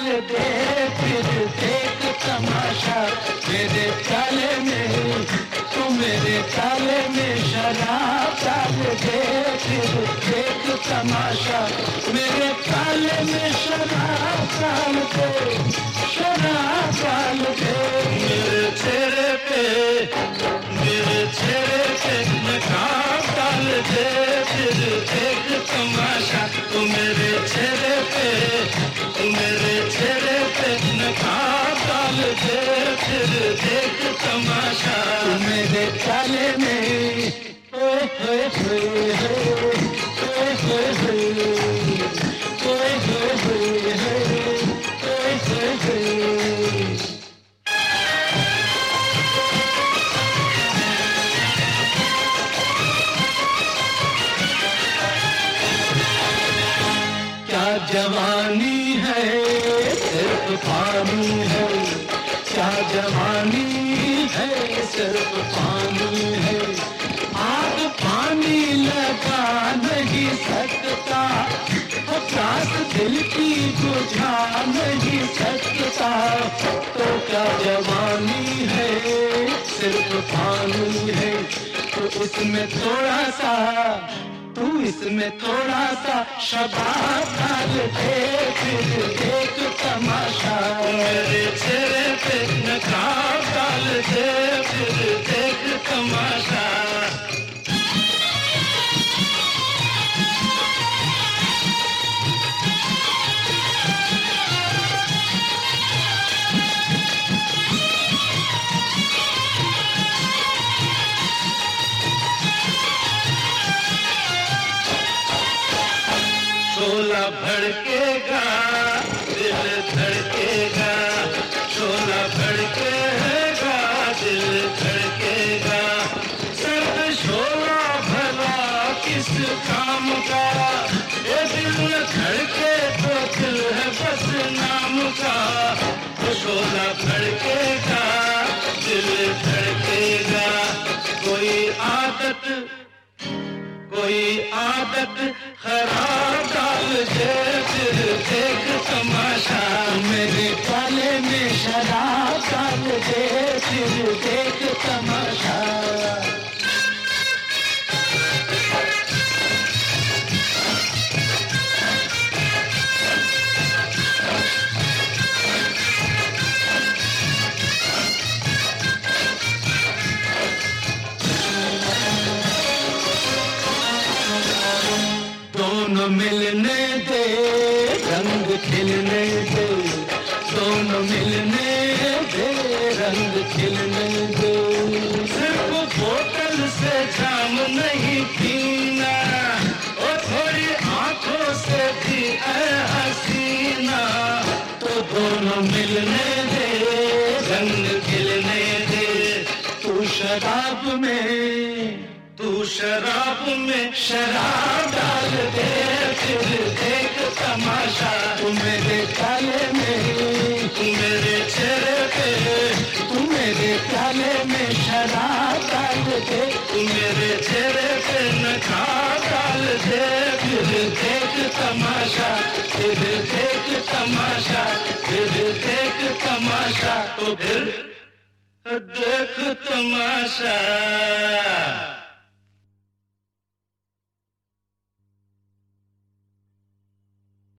डाल दे, फिर देख तमाशा मेरे प्याले में, तू मेरे प्याले में शराब डाल दे, फिर देख तमाशा मेरे प्याले में शराब डाल दे, शराब डाल दे। मेरे चेहरे पे, मेरे चेहरे पे नकाब डाल दे, फिर देख तमाशा, तू मेरे चेहरे पे, तू मेरे चेहरे पे नकाब डाल दे, फिर देख तमाशा मेरे प्याले में। ओए होए होए होए, ओए होए होए, ओए होए होए होए, ओए होए होए। क्या जवानी है, सिर्फ पानी है, क्या जवानी है, सिर्फ पानी है। आग पानी लगा नहीं सकता, प्यास दिल की बुझा नहीं सकता। तो क्या जवानी है, सिर्फ पानी है। तो इसमें थोड़ा सा, तू इसमें थोड़ा सा शबाब डाल दे, फिर देख तमाशा मेरे चेहरे पे नकाब डाल दे, फिर देख तमाशा। शोला भड़केगा, दिल धड़केगा, शोला भड़केगा, दिल धड़केगा। सर्द शोला भला किस काम का, ये दिल न धड़के तो दिल है बस नाम का। तो शोला भड़केगा, दिल धड़केगा। कोई आदत खराब डाल दे, फिर देख तमाशा मेरे प्याले में शराब डाल दे, फिर देख तमाशा। दोनों मिलने दे, रंग खिलने दे, दोनों मिलने दे, रंग खिलने दे। सिर्फ बोतल से जाम नहीं पीना, और थोड़ी आंखों से भी है हसीना। तो दोनों मिलने दे, रंग खिलने दे। तू शराब में, तू शराब में शराब डाल दे, फिर देख तमाशा। तू मेरे प्याले में, तू मेरे चेहरे पे, तू मेरे प्याले में शराब डाल दे, तू मेरे चेहरे पे नकाब डाल दे, फिर देख तमाशा, फिर देख तमाशा, फिर देख तमाशा। तो फिर देख तमाशा।